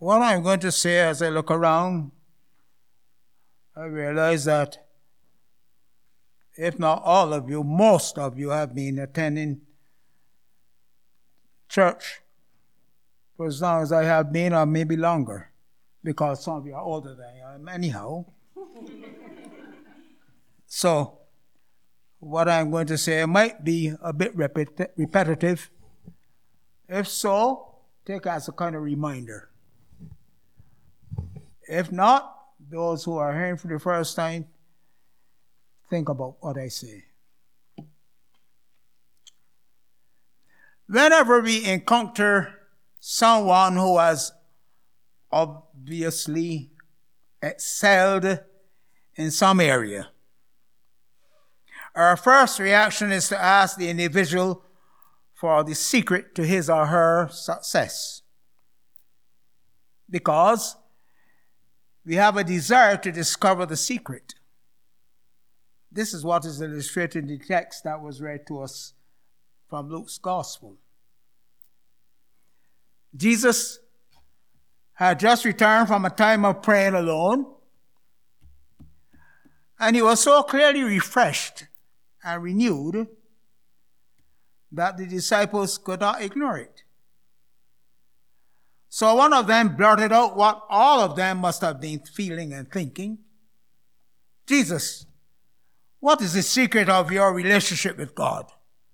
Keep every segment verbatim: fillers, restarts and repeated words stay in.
What I'm going to say as I look around, I realize that if not all of you, most of you have been attending church for as long as I have been, or maybe longer, because some of you are older than I am anyhow. So, what I'm going to say might be a bit repet- repetitive. If so, take it as a kind of reminder. If not, those who are hearing for the first time, think about what I say. Whenever we encounter someone who has obviously excelled in some area, our first reaction is to ask the individual for the secret to his or her success, because we have a desire to discover the secret. This is what is illustrated in the text that was read to us from Luke's Gospel. Jesus had just returned from a time of praying alone, and he was so clearly refreshed and renewed that the disciples could not ignore it. So one of them blurted out what all of them must have been feeling and thinking. Jesus, what is the secret of your relationship with God?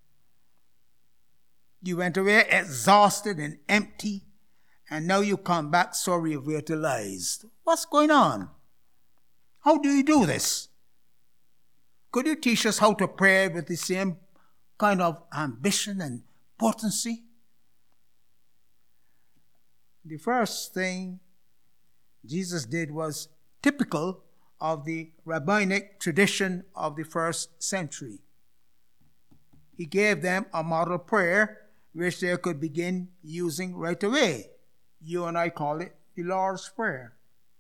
You went away exhausted and empty, and now you come back so revitalized. What's going on? How do you do this? Could you teach us how to pray with the same kind of ambition and potency? The first thing Jesus did was typical of the rabbinic tradition of the first century. He gave them a model prayer which they could begin using right away. You and I call it the Lord's Prayer.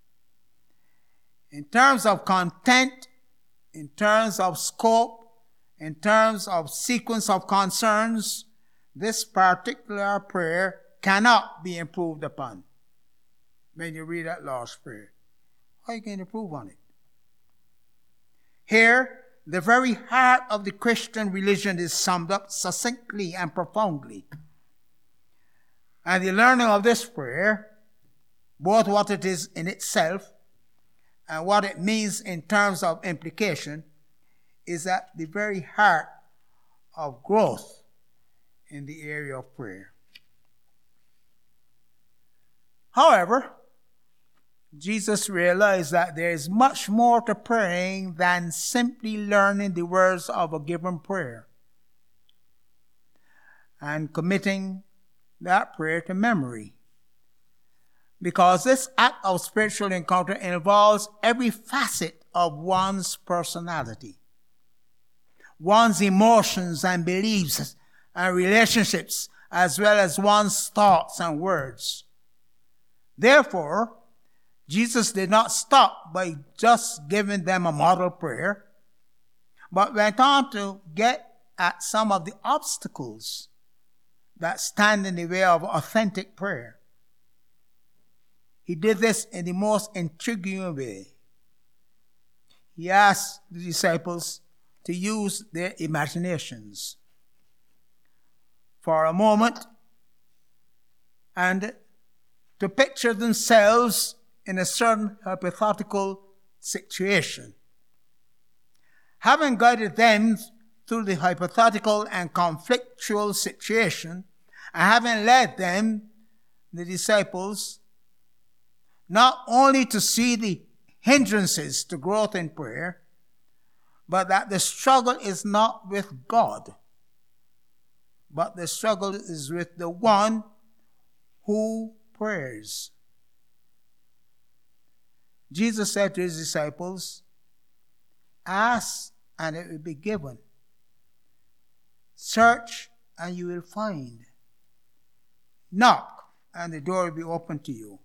In terms of content, in terms of scope, in terms of sequence of concerns, this particular prayer cannot be improved upon. When you read that Lord's Prayer, how are you going to improve on it? Here, the very heart of the Christian religion is summed up succinctly and profoundly. And the learning of this prayer, both what it is in itself and what it means in terms of implication, is at the very heart of growth in the area of prayer. However, Jesus realized that there is much more to praying than simply learning the words of a given prayer and committing that prayer to memory. Because this act of spiritual encounter involves every facet of one's personality, one's emotions and beliefs and relationships, as well as one's thoughts and words. Therefore, Jesus did not stop by just giving them a model prayer, but went on to get at some of the obstacles that stand in the way of authentic prayer. He did this in the most intriguing way. He asked the disciples to use their imaginations for a moment and to picture themselves in a certain hypothetical situation. Having guided them through the hypothetical and conflictual situation, and having led them, the disciples, not only to see the hindrances to growth in prayer, but that the struggle is not with God, but the struggle is with the one who prays. Jesus said to his disciples, ask and it will be given. Search and you will find. Knock and the door will be opened to you.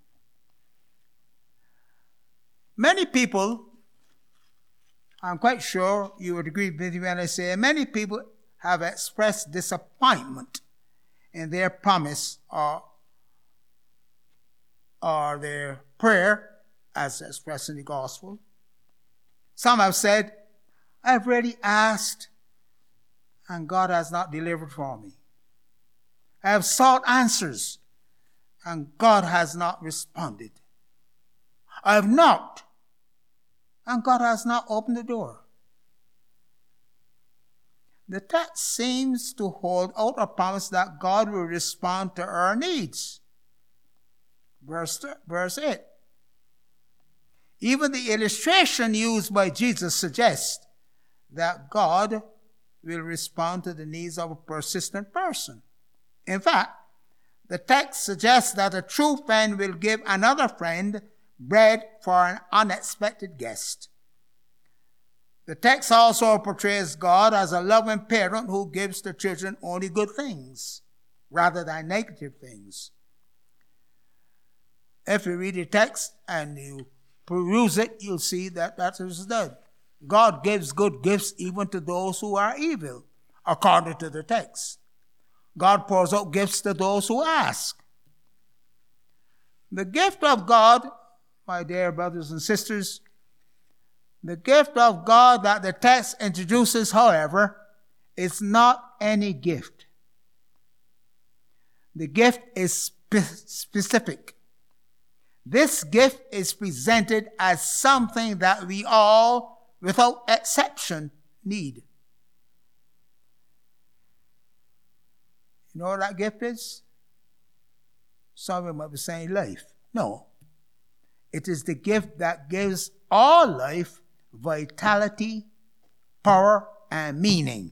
Many people, I'm quite sure you would agree with me when I say, many people have expressed disappointment in their promise or or their prayer as expressed in the gospel. Some have said, I've already asked and God has not delivered for me. I have sought answers and God has not responded. I have knocked and God has not opened the door. The text seems to hold out a promise that God will respond to our needs. Verse, verse eight. Even the illustration used by Jesus suggests that God will respond to the needs of a persistent person. In fact, the text suggests that a true friend will give another friend bread for an unexpected guest. The text also portrays God as a loving parent who gives the children only good things rather than negative things. If you read the text and you peruse it, you'll see that that is done. God gives good gifts even to those who are evil, according to the text. God pours out gifts to those who ask. The gift of God, my dear brothers and sisters, the gift of God that the text introduces, however, is not any gift. The gift is spe- specific. This gift is presented as something that we all, without exception, need. You know what that gift is? Some of you might be saying life. No. It is the gift that gives all life vitality, power, and meaning.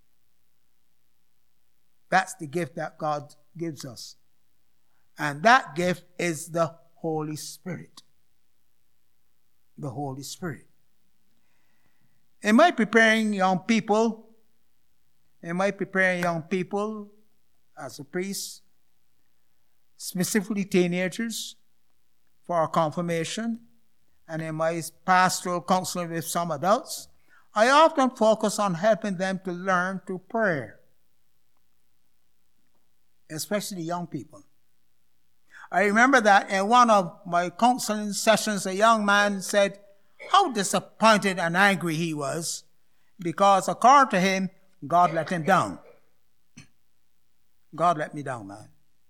That's the gift that God gives us. And that gift is the Holy Spirit. The Holy Spirit. Am I preparing young people? Am I preparing young people as a priest, specifically teenagers, for confirmation? And in my pastoral counseling with some adults, I often focus on helping them to learn to pray, especially young people. I remember that in one of my counseling sessions, a young man said how disappointed and angry he was because, according to him, God let him down. God let me down, man.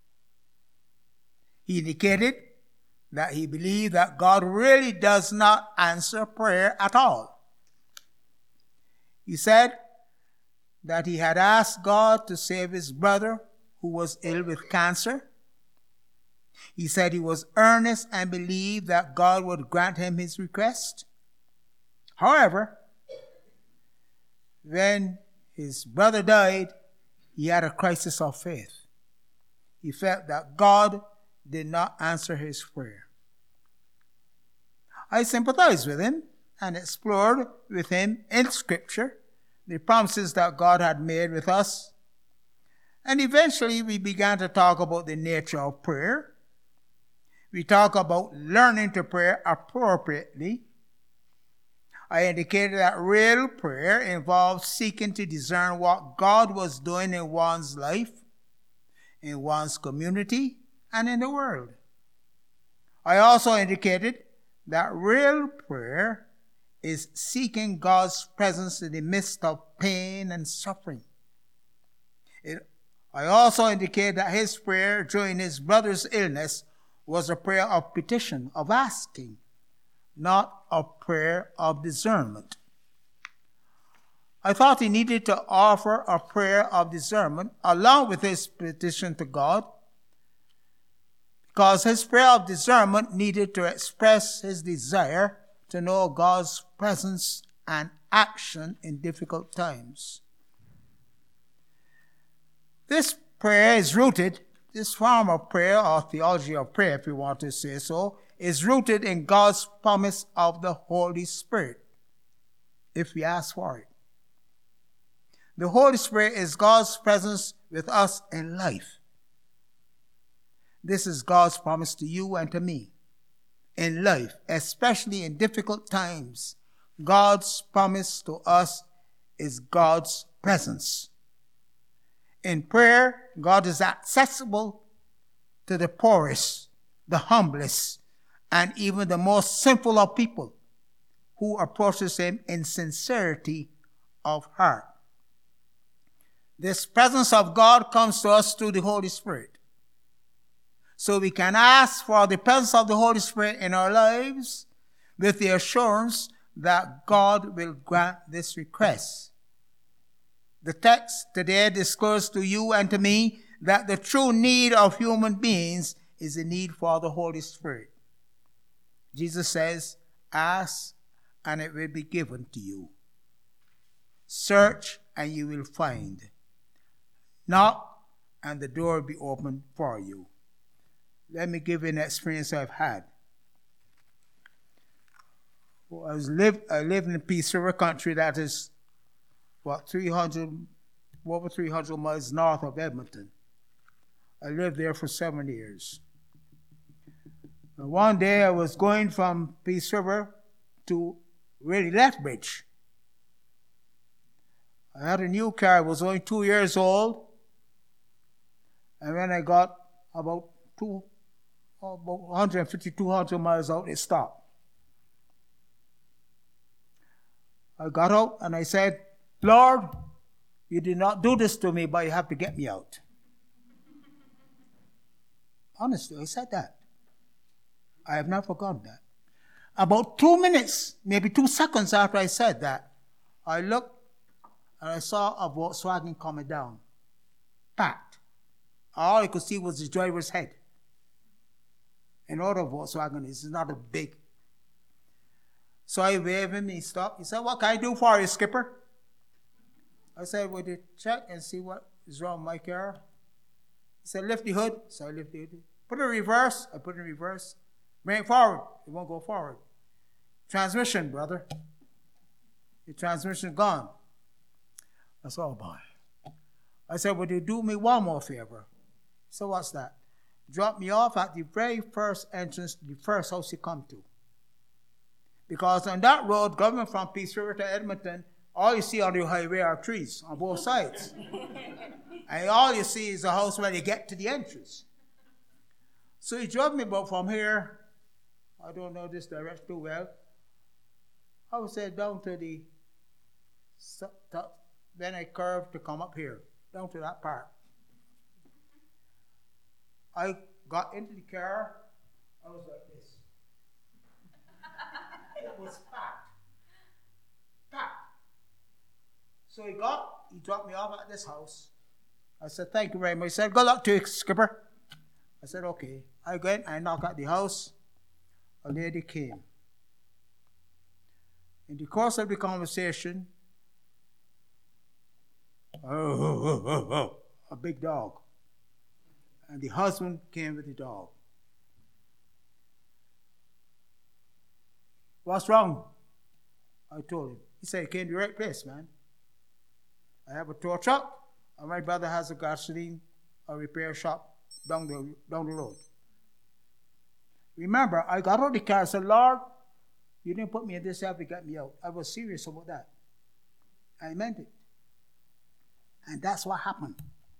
He indicated that he believed that God really does not answer prayer at all. He said that he had asked God to save his brother who was ill with cancer. He said he was earnest and believed that God would grant him his request. However, when his brother died, he had a crisis of faith. He felt that God did not answer his prayer. I sympathized with him and explored with him in Scripture the promises that God had made with us. And eventually we began to talk about the nature of prayer. We talked about learning to pray appropriately. I indicated that real prayer involves seeking to discern what God was doing in one's life, in one's community, and in the world. I also indicated that real prayer is seeking God's presence in the midst of pain and suffering. It, I also indicated that his prayer during his brother's illness was a prayer of petition, of asking, not a prayer of discernment. I thought he needed to offer a prayer of discernment along with his petition to God, because his prayer of discernment needed to express his desire to know God's presence and action in difficult times. This prayer is rooted, this form of prayer, or theology of prayer, if you want to say so, is rooted in God's promise of the Holy Spirit, if we ask for it. The Holy Spirit is God's presence with us in life. This is God's promise to you and to me in life, especially in difficult times. God's promise to us is God's presence. In prayer, God is accessible to the poorest the humblest, and even the most sinful of people who approaches him in sincerity of heart. This presence of God comes to us through the Holy Spirit. So we can ask for the presence of the Holy Spirit in our lives with the assurance that God will grant this request. The text today discloses to you and to me that the true need of human beings is the need for the Holy Spirit. Jesus says, ask and it will be given to you. Search and you will find. Knock and the door will be opened for you. Let me give you an experience I've had. Well, I was live I live in Peace River country that is what three hundred over three hundred miles north of Edmonton. I lived there for seven years. And one day I was going from Peace River to really Lethbridge. I had a new car. I was only two years old. And when I got about two, about one hundred fifty, two hundred miles out, it stopped. I got out and I said, Lord, you did not do this to me, but you have to get me out. Honestly, I said that. I have not forgotten that. About two minutes, maybe two seconds after I said that, I looked and I saw a Volkswagen coming down, packed. All I could see was the driver's head. In order Volkswagen is not a big. So I waved him, he stopped. He said, what can I do for you, skipper? I said, would you check and see what is wrong with my car? He said, lift the hood. So I lifted the hood. Put it in reverse. I put it in reverse. Bring it forward. It won't go forward. Transmission, brother. The transmission gone. That's all, boy. I said, would you do me one more favor? So what's that? Drop me off at the very first entrance, the first house you come to. Because on that road, going from Peace River to Edmonton, all you see on the highway are trees on both sides. And all you see is a house when you get to the entrance. So he drove me about from here, I don't know this direction too well, I would say down to the, then I curved to come up here, down to that part. I got into the car, I was like this. It was packed. Packed. So he got, he dropped me off at this house. I said, thank you very much. He said, good luck to you, skipper. I said, okay. I went, I knocked at the house. A lady came. In the course of the conversation, oh, oh, oh, oh, a big dog. And the husband came with the dog. What's wrong? I told him. He said, you came to the right place, man. I have a tow truck, and my brother has a gasoline, a repair shop down the, down the road. Remember, I got out of the car and said, Lord, you didn't put me in this help to get me out. I was serious about that. I meant it. And that's what happened.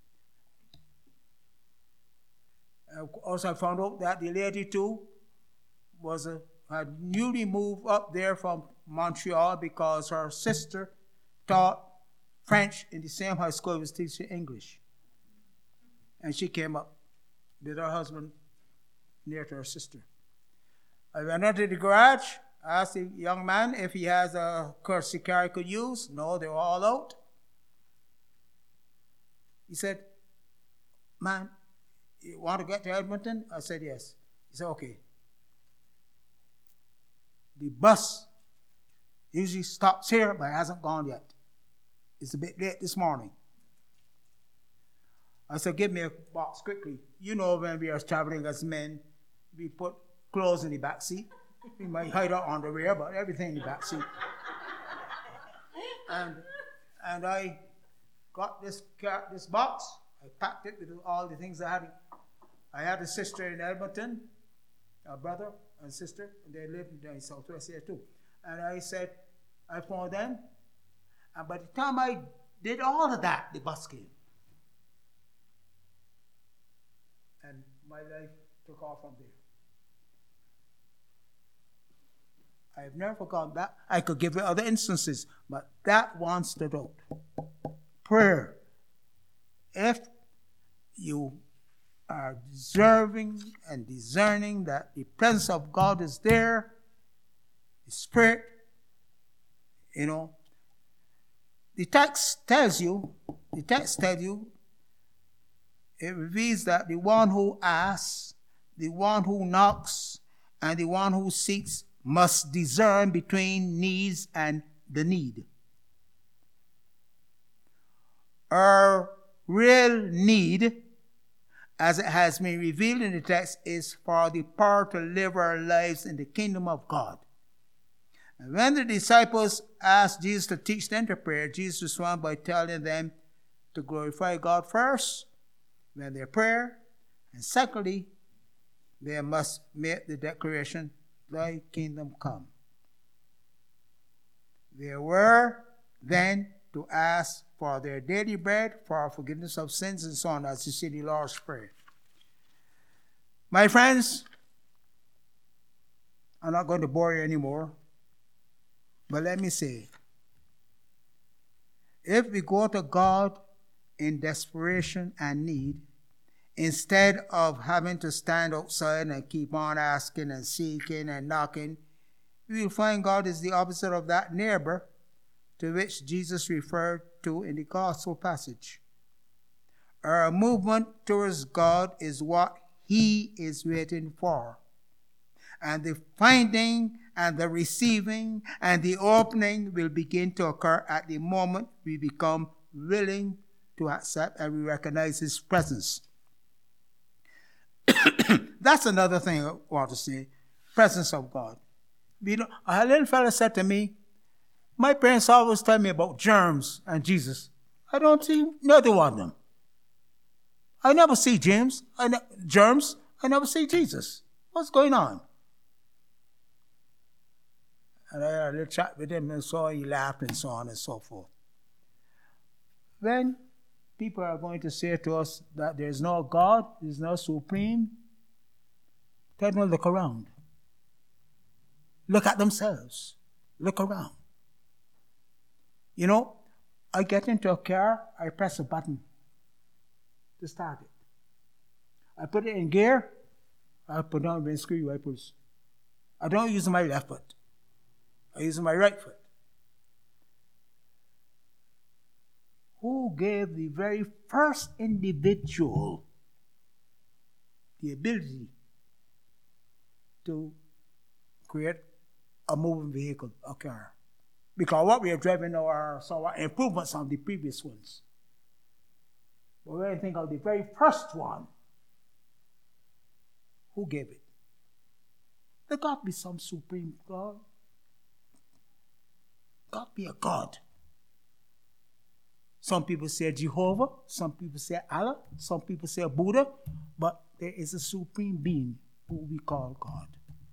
Also, I found out that the lady, too, was a, had newly moved up there from Montreal because her sister taught French in the same high school as teaching English. And she came up with her husband near to her sister. I went into the garage, asked the young man if he has a courtesy car he could use. No, they were all out. He said, man, you want to get to Edmonton? I said, yes. He said, okay. The bus usually stops here, but it hasn't gone yet. It's a bit late this morning. I said, give me a box quickly. You know, when we are traveling as men, we put clothes in the back seat. We might hide our underwear, but everything in the back seat. and, and I got this car, this box. I packed it with all the things I had. I had a sister in Edmonton, a brother and sister, and they lived in Southwest here too. And I said, I phoned them, and by the time I did all of that, the bus came. And my life took off from there. I've never forgotten that. I could give you other instances, but that one stood out. Prayer. If you are deserving and discerning that the presence of God is there, the Spirit, you know, the text tells you, the text tells you, it reveals that the one who asks, the one who knocks, and the one who seeks must discern between needs and the need. Our real need, as it has been revealed in the text, is for the power to live our lives in the kingdom of God. And when the disciples asked Jesus to teach them to pray, Jesus responded by telling them to glorify God first when they pray, and secondly, they must make the declaration, thy kingdom come. They were then to ask for their daily bread, for forgiveness of sins, and so on, as you see the Lord's Prayer. My friends, I'm not going to bore you anymore, but let me say, if we go to God in desperation and need, instead of having to stand outside and keep on asking and seeking and knocking, we will find God is the opposite of that neighbor to which Jesus referred to in the gospel passage. Our movement towards God is what he is waiting for. And the finding and the receiving and the opening will begin to occur at the moment we become willing to accept and we recognize his presence. That's another thing I want to say. Presence of God. You know, a little fella said to me, my parents always tell me about germs and Jesus. I don't see neither one of them. I never see James, I ne- germs. I never see Jesus. What's going on? And I had a little chat with him and so he laughed and so on and so forth. When people are going to say to us that there's no God, there's no supreme, tell them to look around. Look at themselves. Look around. You know, I get into a car, I press a button to start it. I put it in gear, I put down the screw wipers. I don't use my left foot. I use my right foot. Who gave the very first individual the ability to create a moving vehicle, a car? Because what we are driving now are somewhat improvements on the previous ones. But when you think of the very first one, who gave it? There got to be some supreme God. Got to be a God. Some people say Jehovah, some people say Allah, some people say Buddha, but there is a supreme being who we call God.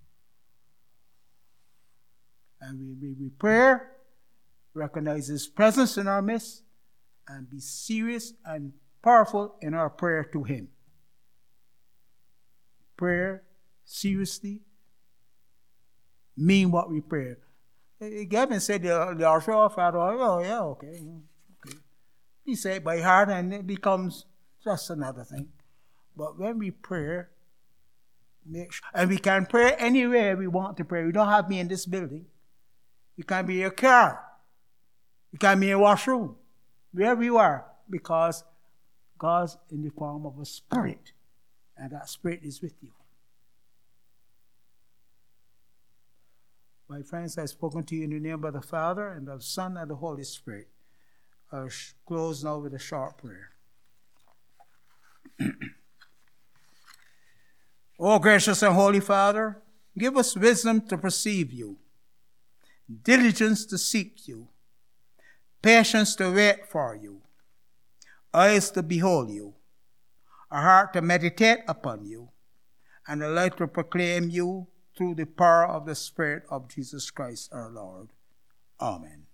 And we, we, we pray, recognize his presence in our midst, and be serious and powerful in our prayer to him. Prayer, seriously, mean what we pray. Gavin said, the Lord show off, oh, yeah, okay. okay. He said it by heart, and it becomes just another thing. But when we pray, make sure, and we can pray anywhere we want to pray. We don't have to be in this building. You can be in your car. You can be in a washroom. Wherever you are, because God's in the form of a spirit, and that spirit is with you. My friends, I've spoken to you in the name of the Father, and of the Son, and the Holy Spirit. I'll close now with a short prayer. O gracious and holy Father, give us wisdom to perceive you, diligence to seek you, patience to wait for you, eyes to behold you, a heart to meditate upon you, and a light to proclaim you through the power of the Spirit of Jesus Christ our Lord. Amen.